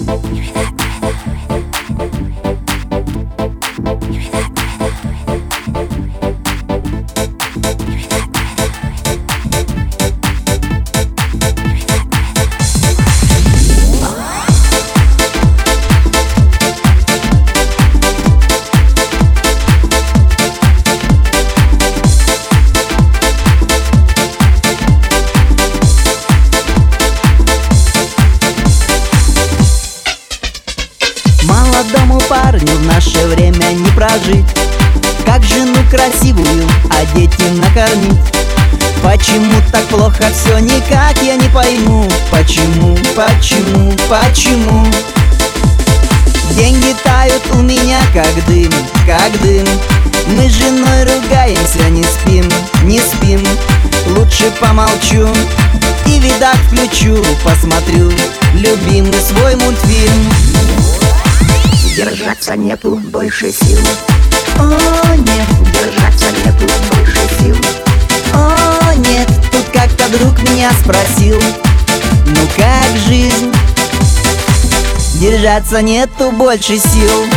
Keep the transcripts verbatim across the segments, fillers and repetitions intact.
Молодому парню в наше время не прожить. Как жену красивую одеть и накормить? Почему так плохо все, никак я не пойму. Почему, почему, почему? Деньги тают у меня как дым, как дым. Мы с женой ругаемся, не спим, не спим. Лучше помолчу и видак включу, посмотрю любимый свой мультфильм. Держаться нету больше сил. О, нет, Держаться нету больше сил. о, нет. Тут как-то друг меня спросил: ну как жизнь? Держаться нету больше сил.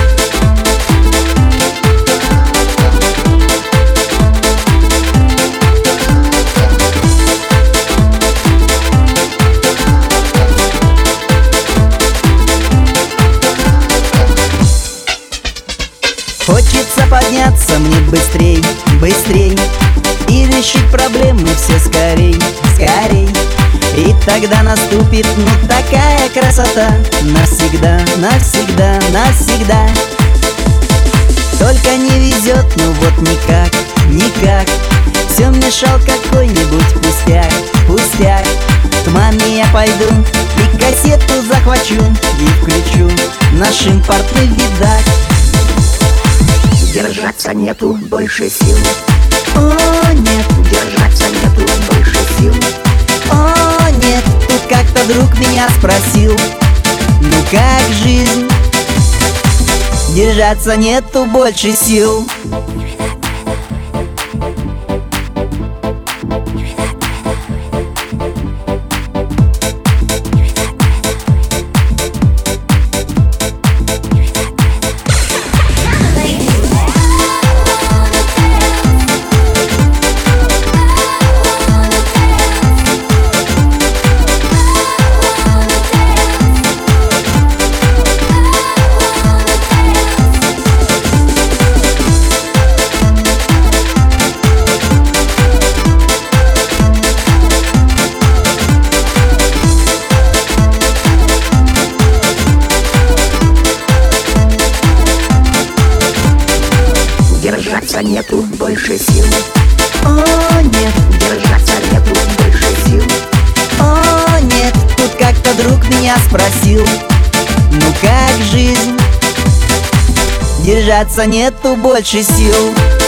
Хочется подняться мне быстрей, быстрей и решить проблемы все скорей, скорей. И тогда наступит, ну, такая красота. Навсегда, навсегда, навсегда. Только не везет, ну вот никак, никак. Все мешал какой-нибудь пустяк, пустяк. К маме я пойду и кассету захвачу и включу наш импортный видак. Держаться нету больше сил. О, нет, Держаться нету больше сил. о, нет. Тут как-то друг меня спросил: ну как жизнь? Держаться нету больше сил. Держаться нету больше сил. О, нет, Держаться нету больше сил. о, нет. Тут как-то друг меня спросил: ну как жизнь? Держаться нету больше сил.